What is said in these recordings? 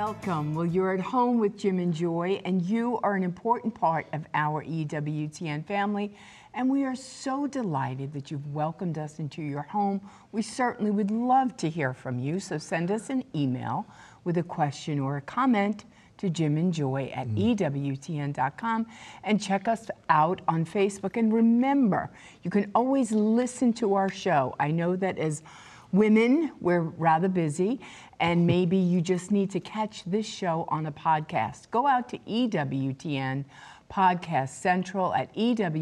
Welcome. Well, you're at home with Jim and Joy, and you are an important part of our EWTN family, and we are so delighted that you've welcomed us into your home. We certainly would love to hear from you, so send us an email with a question or a comment to jimandjoy@ewtn.com, and check us out on Facebook. And remember, you can always listen to our show. I know that as women, we're rather busy, and maybe you just need to catch this show on a podcast. Go out to EWTN Podcast Central at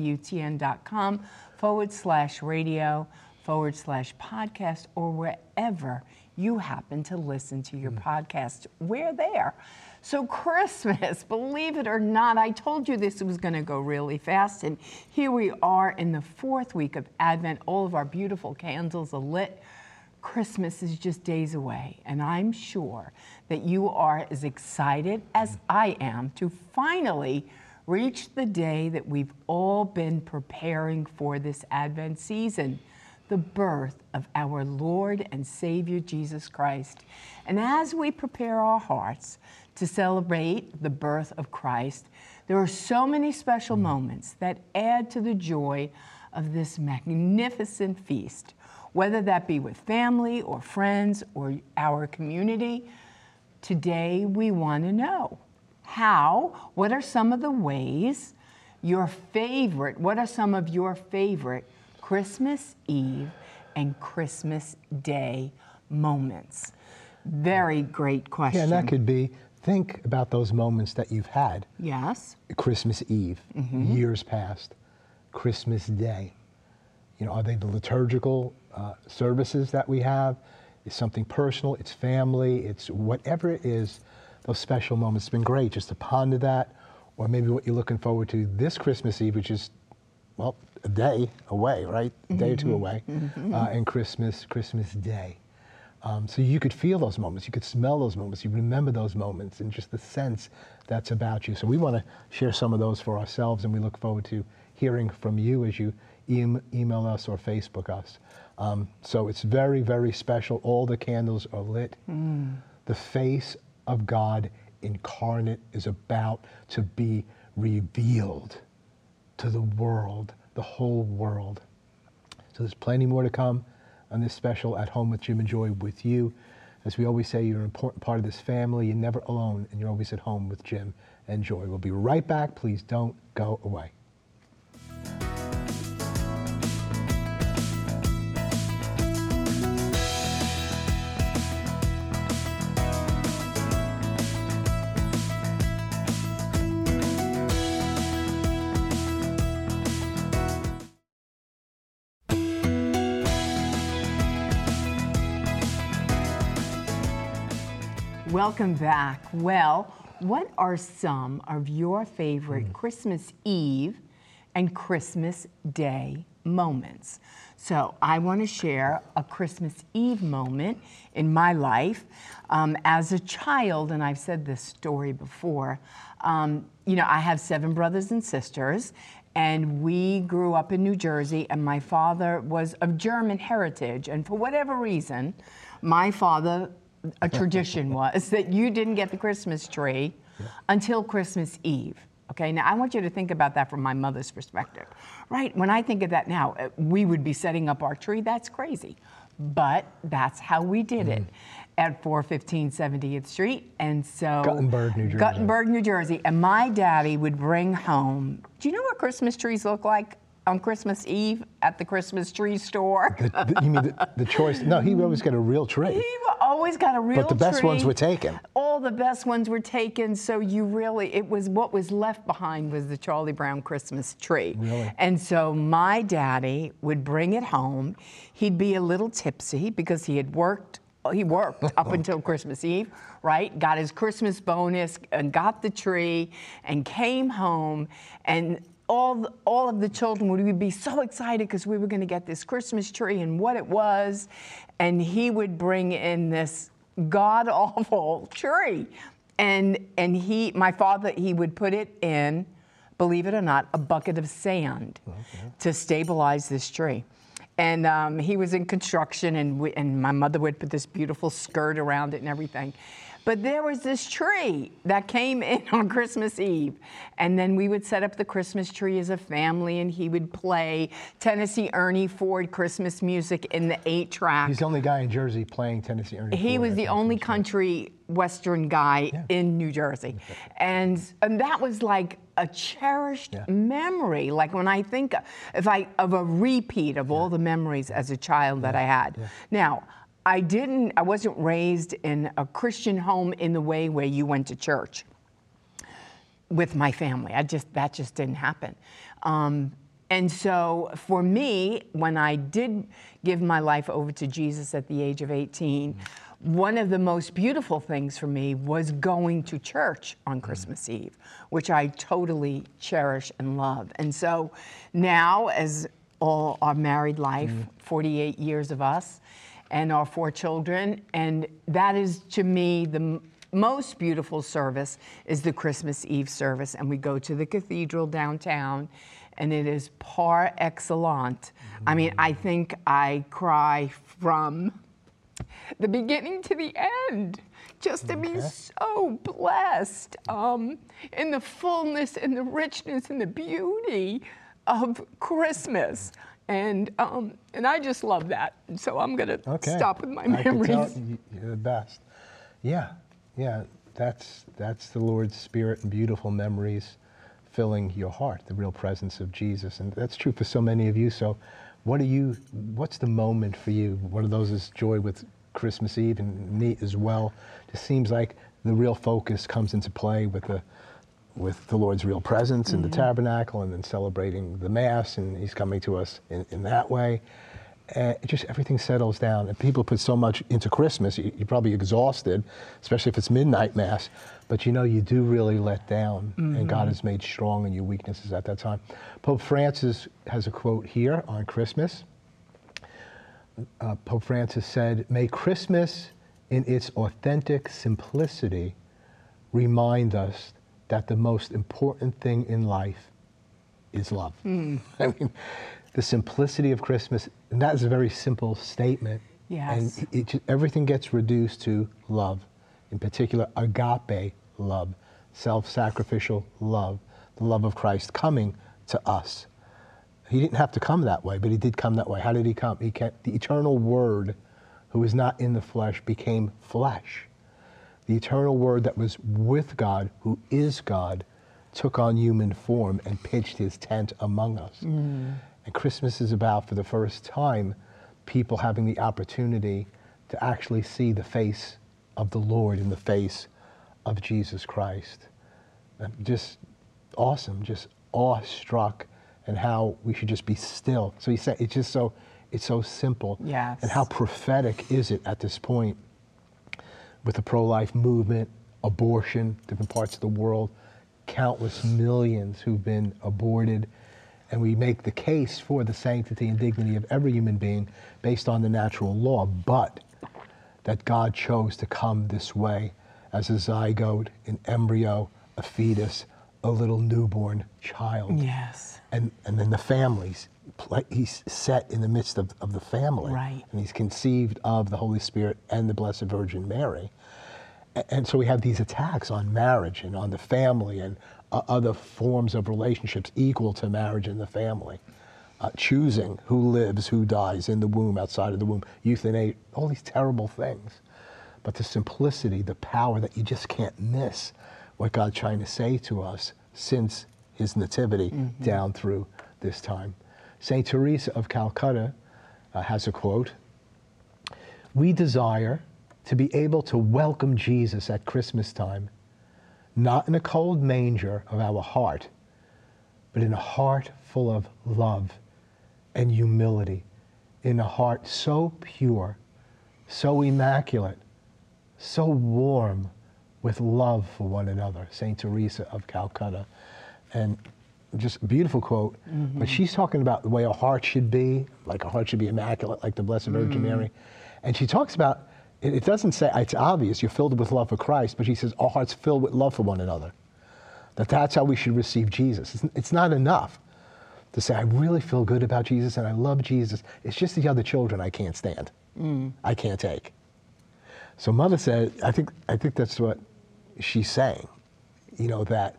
EWTN.com/radio/podcast, or wherever you happen to listen to your podcast. We're there. So Christmas, believe it or not, I told you this was going to go really fast, and here we are in the fourth week of Advent. All of our beautiful candles are lit. Christmas is just days away, and I'm sure that you are as excited as I am to finally reach the day that we've all been preparing for this Advent season, the birth of our Lord and Savior Jesus Christ. And as we prepare our hearts to celebrate the birth of Christ, there are so many special moments that add to the joy of this magnificent feast. Whether that be with family or friends or our community, today we want to know what are some of the ways what are some of your favorite Christmas Eve and Christmas Day moments? Very great question. Yeah, and that could be, think about those moments that you've had. Yes. Christmas Eve, years past, Christmas Day. You know, are they the liturgical services that we have? It's something personal, it's family, it's whatever it is, those special moments. It's been great just to ponder that, or maybe what you're looking forward to this Christmas Eve, which is, well, a day away, right? A day or two away, and Christmas Day. So you could feel those moments, you could smell those moments, you remember those moments, and just the sense that's about you. So we want to share some of those for ourselves, and we look forward to hearing from you as you email us or Facebook us. So it's very, very special. All the candles are lit. The face of God incarnate is about to be revealed to the world, the whole world. So there's plenty more to come on this special At Home with Jim and Joy with you. As we always say, you're an important part of this family. You're never alone, and you're always at home with Jim and Joy. We'll be right back. Please don't go away. Welcome back. Well, what are some of your favorite Christmas Eve and Christmas Day moments? So I want to share a Christmas Eve moment in my life. As a child, and I've said this story before, you know, I have 7 brothers and sisters, and we grew up in New Jersey, and my father was of German heritage, and for whatever reason, my father, a tradition was that you didn't get the Christmas tree until Christmas Eve. Okay, now I want you to think about that from my mother's perspective, right? When I think of that now, we would be setting up our tree. That's crazy, but that's how we did it at 415 70th Street. And so Guttenberg, New Jersey. And my daddy would bring home, do you know what Christmas trees look like on Christmas Eve at the Christmas tree store? You mean the choice? No, he always got a real tree. He always got a real tree. But the best ones were taken. All the best ones were taken, so what was left behind was the Charlie Brown Christmas tree. Really? And so my daddy would bring it home. He'd be a little tipsy because he worked up until Christmas Eve, right? Got his Christmas bonus and got the tree and came home, and all of the children would be so excited because we were going to get this Christmas tree and what it was, and he would bring in this god-awful tree, and my father would put it in, believe it or not, a bucket of sand to stabilize this tree. And he was in construction, and my mother would put this beautiful skirt around it and everything. But there was this tree that came in on Christmas Eve. And then we would set up the Christmas tree as a family, and he would play Tennessee Ernie Ford Christmas music in the 8-track. He's the only guy in Jersey playing Tennessee Ernie Ford. He was the only country western guy in New Jersey. And that was like a cherished memory. Like when I think of a repeat of all the memories as a child that I had. Now, I wasn't raised in a Christian home in the way where you went to church with my family. That just didn't happen. And so for me, when I did give my life over to Jesus at the age of 18, one of the most beautiful things for me was going to church on Christmas Eve, which I totally cherish and love. And so now, as all our married life, 48 years of us, and our 4 children, and that is, to me, the most beautiful service is the Christmas Eve service, and we go to the cathedral downtown, and it is par excellence. I mean, I think I cry from the beginning to the end, just to be so blessed in the fullness and the richness and the beauty of Christmas. And I just love that. And so I'm going to stop with my memories. I can tell you're the best. Yeah. That's the Lord's Spirit and beautiful memories filling your heart, the real presence of Jesus. And that's true for so many of you. So what's the moment for you? One of those is joy with Christmas Eve, and me as well. It just seems like the real focus comes into play with the Lord's real presence in the tabernacle, and then celebrating the Mass, and he's coming to us in that way. Just everything settles down, and people put so much into Christmas, you're probably exhausted, especially if it's midnight Mass, but you do really let down, and God is made strong in your weaknesses at that time. Pope Francis has a quote here on Christmas. Pope Francis said, "May Christmas in its authentic simplicity remind us that the most important thing in life is love." I mean, the simplicity of Christmas, and that is a very simple statement. Yes. And everything gets reduced to love, in particular agape love, self-sacrificial love, the love of Christ coming to us. He didn't have to come that way, but he did come that way. How did he come? The eternal Word, who is not in the flesh, became flesh. The eternal Word that was with God, who is God, took on human form and pitched his tent among us. And Christmas is about, for the first time, people having the opportunity to actually see the face of the Lord in the face of Jesus Christ. Just awesome, just awestruck, and how we should just be still. So he said, it's so simple. Yes. And how prophetic is it at this point? With the pro-life movement, abortion, different parts of the world, countless millions who've been aborted, and we make the case for the sanctity and dignity of every human being based on the natural law, but that God chose to come this way as a zygote, an embryo, a fetus, a little newborn child. Yes. And then the families, he's set in the midst of the family. Right. And he's conceived of the Holy Spirit and the Blessed Virgin Mary. And so we have these attacks on marriage and on the family and other forms of relationships equal to marriage and the family. Choosing who lives, who dies in the womb, outside of the womb, euthanasia, all these terrible things. But the simplicity, the power that you just can't miss what God's trying to say to us since his nativity down through this time. St. Teresa of Calcutta has a quote, "We desire to be able to welcome Jesus at Christmas time, not in a cold manger of our heart, but in a heart full of love and humility, in a heart so pure, so immaculate, so warm with love for one another." St. Teresa of Calcutta. And just a beautiful quote, but she's talking about the way a heart should be, like a heart should be immaculate, like the Blessed Virgin Mary. And she talks about, it doesn't say, it's obvious you're filled with love for Christ, but she says our heart's filled with love for one another. That's how we should receive Jesus. It's not enough to say, I really feel good about Jesus and I love Jesus. It's just the other children I can't stand. I can't take. So Mother said, I think that's what she's saying, that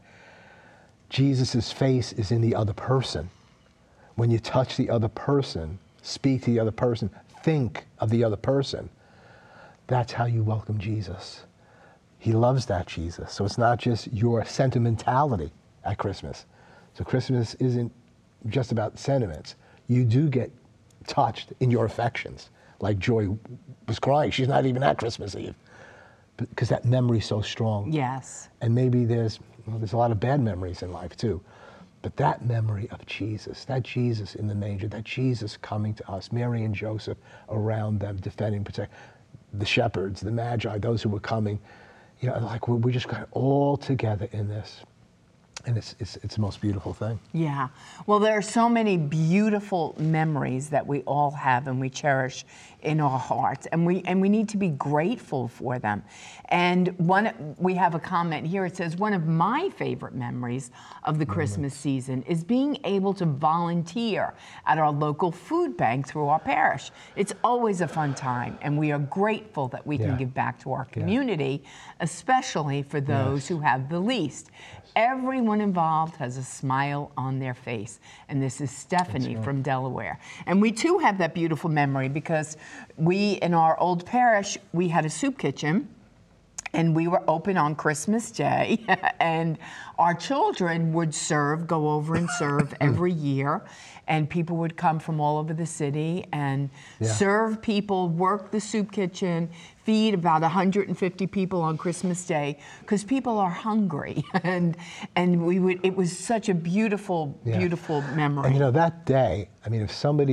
Jesus' face is in the other person. When you touch the other person, speak to the other person, think of the other person, that's how you welcome Jesus. He loves that Jesus. So it's not just your sentimentality at Christmas. So Christmas isn't just about sentiments. You do get touched in your affections. Like Joy was crying. She's not even at Christmas Eve. Because that memory's so strong. Yes. And maybe there's a lot of bad memories in life too. But that memory of Jesus, that Jesus in the manger, that Jesus coming to us, Mary and Joseph around them, defending, protecting, the shepherds, the magi, those who were coming, like we just got all together in this. And it's the most beautiful thing. Yeah. Well, there are so many beautiful memories that we all have and we cherish in our hearts, and we need to be grateful for them. And we have a comment here. It says, one of my favorite memories of the Christmas season is being able to volunteer at our local food bank through our parish. It's always a fun time, and we are grateful that we can give back to our community, especially for those who have the least. Everyone involved has a smile on their face. And this is Stephanie from Delaware. And we too have that beautiful memory because we, in our old parish, we had a soup kitchen. And we were open on Christmas Day, and our children would go over and serve every year, and people would come from all over the city and serve people, work the soup kitchen, feed about 150 people on Christmas Day, because people are hungry, and it was such a beautiful, beautiful memory. And that day, I mean,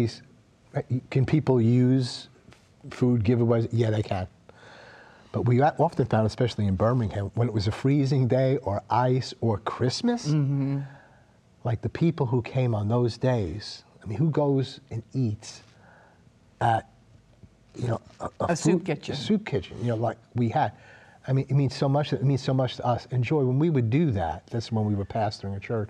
can people use food giveaways? Yeah, they can. But we often found, especially in Birmingham, when it was a freezing day or ice or Christmas, like the people who came on those days, I mean, who goes and eats at, a soup kitchen? A soup kitchen, like we had. I mean, it means so much to us. And Joy, when we would do that, that's when we were pastoring a church,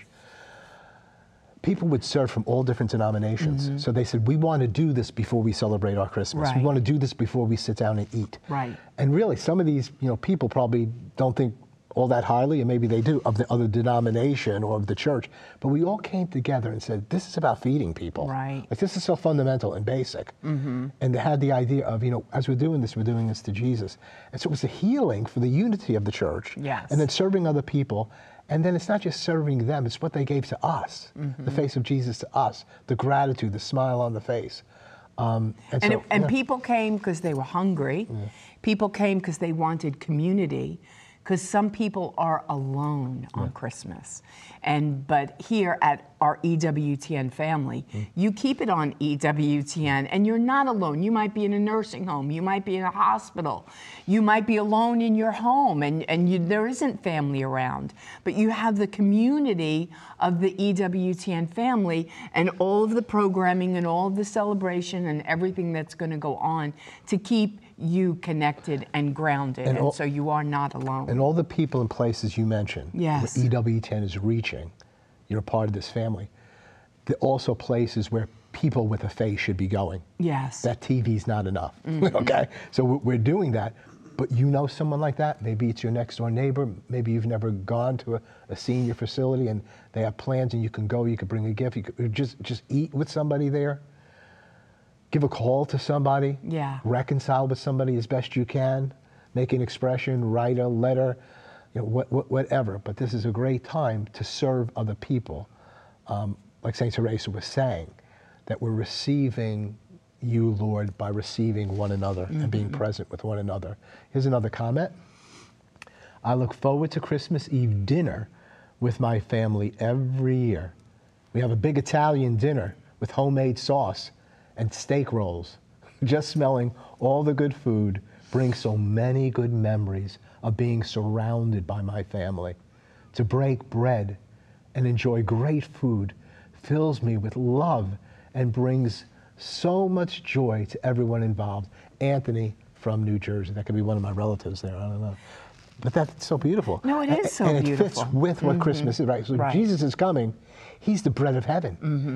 people would serve from all different denominations. So they said, we want to do this before we celebrate our Christmas. Right. We want to do this before we sit down and eat. Right. And really, some of these people probably don't think all that highly, and maybe they do, of the other denomination or of the church. But we all came together and said, this is about feeding people. Right. Like, this is so fundamental and basic. And they had the idea of, as we're doing this to Jesus. And so it was a healing for the unity of the church. Yes. And then serving other people. And then it's not just serving them, it's what they gave to us, the face of Jesus to us, the gratitude, the smile on the face. And people came because they were hungry. People came because they wanted community, because some people are alone on Christmas. But here at our EWTN family, you keep it on EWTN, and you're not alone. You might be in a nursing home, you might be in a hospital, you might be alone in your home, and there isn't family around. But you have the community of the EWTN family and all of the programming and all of the celebration and everything that's going to go on to keep you connected and grounded, and so you are not alone. And all the people and places you mentioned, yes, that EWTN is reaching, you're a part of this family. They're also places where people with a faith should be going. Yes. That TV's not enough, okay? So we're doing that, but someone like that, maybe it's your next door neighbor, maybe you've never gone to a senior facility and they have plans and you can go, you could bring a gift, you could just eat with somebody there. Give a call to somebody, reconcile with somebody as best you can, make an expression, write a letter, whatever. But this is a great time to serve other people. Like St. Teresa was saying, that we're receiving you, Lord, by receiving one another and being present with one another. Here's another comment. I look forward to Christmas Eve dinner with my family every year. We have a big Italian dinner with homemade sauce and steak rolls. Just smelling all the good food brings so many good memories of being surrounded by my family. To break bread and enjoy great food fills me with love and brings so much joy to everyone involved. Anthony from New Jersey. That could be one of my relatives there, I don't know. But that's so beautiful. No, it is so beautiful. And it fits with what Christmas is, right? So Jesus is coming. He's the bread of heaven.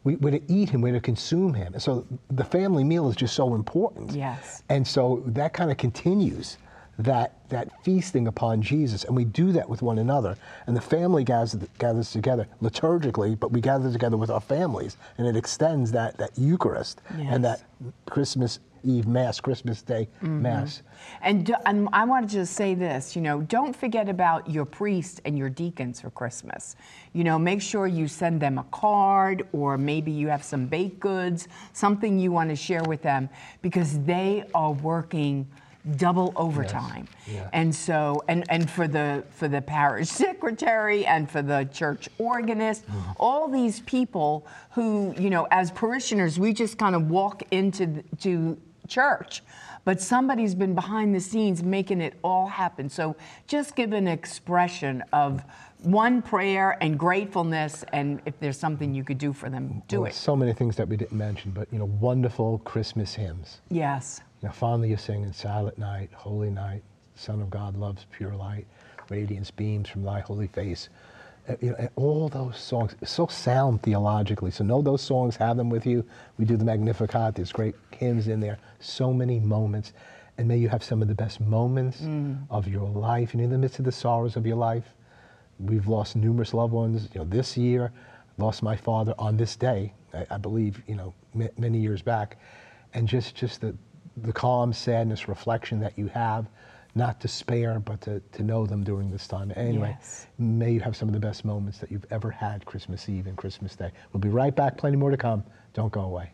we're to eat him, we're to consume him. And so the family meal is just so important. Yes. And so that kind of continues that feasting upon Jesus, and we do that with one another. And the family gathers together liturgically, but we gather together with our families, and it extends that Eucharist and that Christmas Eve Mass, Christmas Day Mass. And I wanted to say this, don't forget about your priest and your deacons for Christmas. Make sure you send them a card, or maybe you have some baked goods, something you want to share with them, because they are working double overtime. Yes. And so, and for the parish secretary and for the church organist, all these people who, as parishioners, we just kind of walk into church, but somebody's been behind the scenes making it all happen. So just give an expression of one prayer and gratefulness, and if there's something you could do for them, do it. So many things that we didn't mention, but wonderful Christmas hymns. Yes. Fondly you sing in Silent Night, Holy Night, Son of God loves pure light, radiance beams from thy holy face. And all those songs, so sound theologically. So know those songs, have them with you. We do the Magnificat, there's great hymns in there, so many moments. And may you have some of the best moments of your life, in the midst of the sorrows of your life. We've lost numerous loved ones. This year, lost my father on this day, I believe, many years back. And just the calm sadness, reflection that you have, not despair, but to know them during this time. Anyway, may you have some of the best moments that you've ever had Christmas Eve and Christmas Day. We'll be right back, plenty more to come. Don't go away.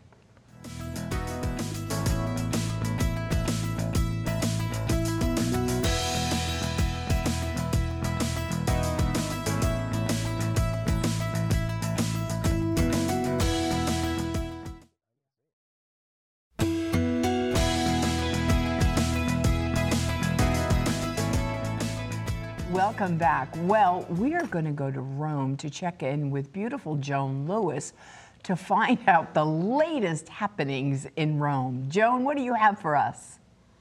Welcome back. Well, we are going to go to Rome to check in with beautiful Joan Lewis to find out the latest happenings in Rome. Joan, what do you have for us?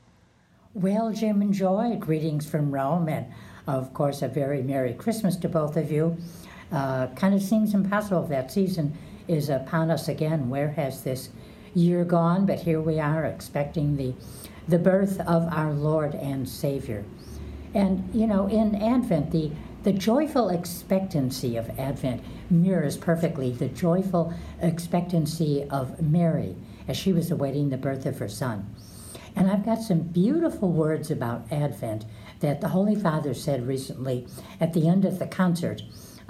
Well, Jim and Joy, greetings from Rome, and of course a very Merry Christmas to both of you. Kind of seems impossible if that season is upon us again. Where has this year gone? But here we are expecting the birth of our Lord and Savior. And, in Advent, the joyful expectancy of Advent mirrors perfectly the joyful expectancy of Mary as she was awaiting the birth of her son. And I've got some beautiful words about Advent that the Holy Father said recently at the end of the concert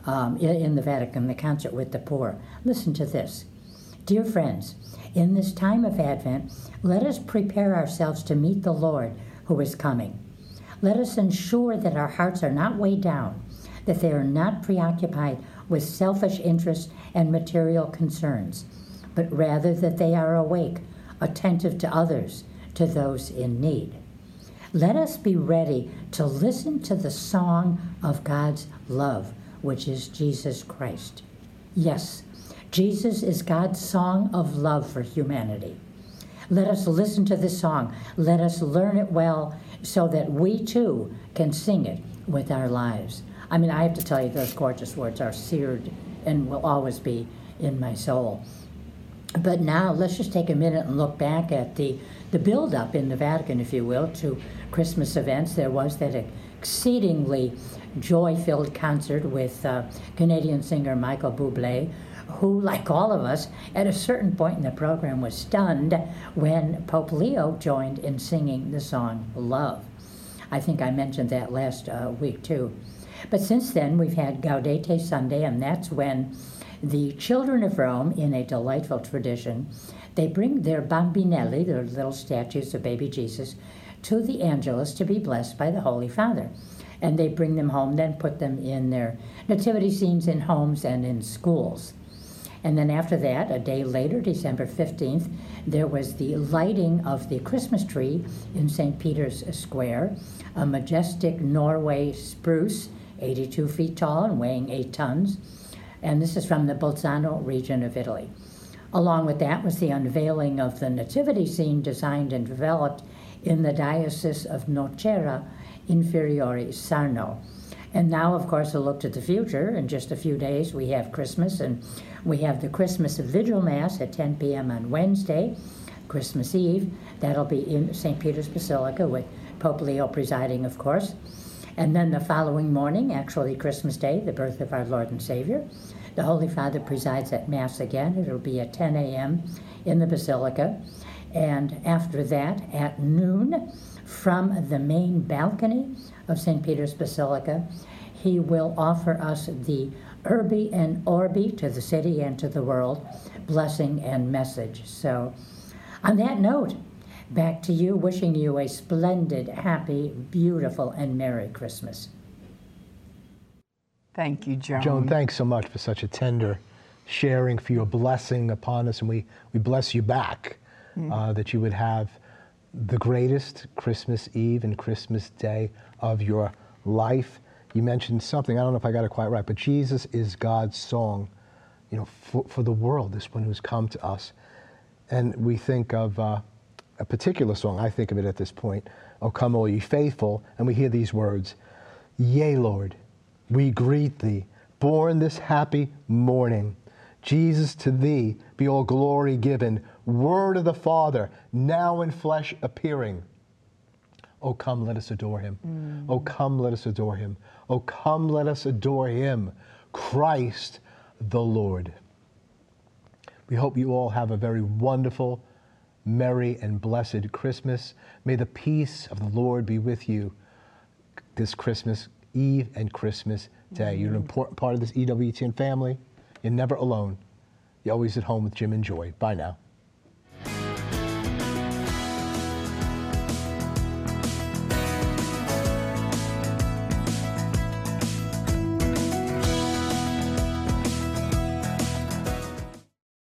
in the Vatican, the concert with the poor. Listen to this. Dear friends, in this time of Advent, let us prepare ourselves to meet the Lord who is coming. Let us ensure that our hearts are not weighed down, that they are not preoccupied with selfish interests and material concerns, but rather that they are awake, attentive to others, to those in need. Let us be ready to listen to the song of God's love, which is Jesus Christ. Yes, Jesus is God's song of love for humanity. Let us listen to this song. Let us learn it well so that we too can sing it with our lives. I mean, I have to tell you, those gorgeous words are seared and will always be in my soul. But now let's just take a minute and look back at the build-up in the Vatican, if you will, to Christmas events. There was that exceedingly joy-filled concert with Canadian singer Michael Bublé, who, like all of us, at a certain point in the program was stunned when Pope Leo joined in singing the song Love. I think I mentioned that last week too. But since then, we've had Gaudete Sunday, and that's when the children of Rome, in a delightful tradition, they bring their bambinelli, their little statues of baby Jesus, to the Angelus to be blessed by the Holy Father. And they bring them home, then put them in their nativity scenes in homes and in schools. And then after that, a day later, December 15th, there was the lighting of the Christmas tree in St. Peter's Square, a majestic Norway spruce, 82 feet tall and weighing 8 tons. And this is from the Bolzano region of Italy. Along with that was the unveiling of the nativity scene designed and developed in the Diocese of Nocera Inferiore Sarno. And now, of course, a look to the future. In just a few days, we have Christmas, and we have the Christmas Vigil Mass at 10 p.m. on Wednesday, Christmas Eve. That'll be in St. Peter's Basilica with Pope Leo presiding, of course. And then the following morning, actually Christmas Day, the birth of our Lord and Savior, the Holy Father presides at Mass again. It'll be at 10 a.m. in the Basilica. And after that, at noon, from the main balcony of St. Peter's Basilica, he will offer us the Urbi and Orbi to the city and to the world, blessing and message. So on that note, back to you, wishing you a splendid, happy, beautiful, and Merry Christmas. Thank you, Joan. Joan, thanks so much for such a tender sharing, for your blessing upon us, and we bless you back, that you would have the greatest Christmas Eve and Christmas Day of your life. You mentioned something, I don't know if I got it quite right, but Jesus is God's song, you know, for the world, this one who's come to us. And we think of a particular song, I think of it at this point, "O Come All Ye Faithful," and we hear these words, "Yea, Lord, we greet thee, born this happy morning. Jesus, to thee be all glory given, word of the Father, now in flesh appearing. Oh, come, let us adore him. Oh, come, let us adore him. Oh, come, let us adore him, Christ the Lord." We hope you all have a very wonderful, merry, and blessed Christmas. May the peace of the Lord be with you this Christmas Eve and Christmas Day. You're an important part of this EWTN family. You're never alone. You're always at home with Jim and Joy. Bye now.